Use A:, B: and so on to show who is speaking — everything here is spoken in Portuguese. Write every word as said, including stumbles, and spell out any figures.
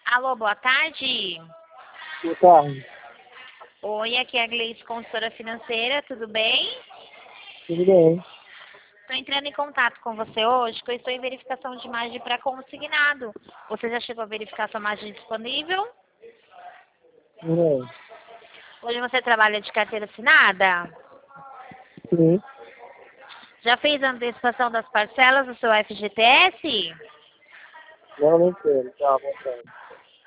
A: Alô, boa tarde.
B: Boa tarde.
A: Oi, aqui é a Gleice, consultora financeira, tudo bem?
B: Tudo bem?
A: Estou entrando em contato com você hoje, que eu estou em verificação de margem para consignado. Você já chegou a verificar sua margem disponível?
B: Não.
A: Hoje você trabalha de carteira assinada?
B: Sim.
A: Já fez a antecipação das parcelas do seu F G T S?
B: Não, não quero. Tá, boa tarde.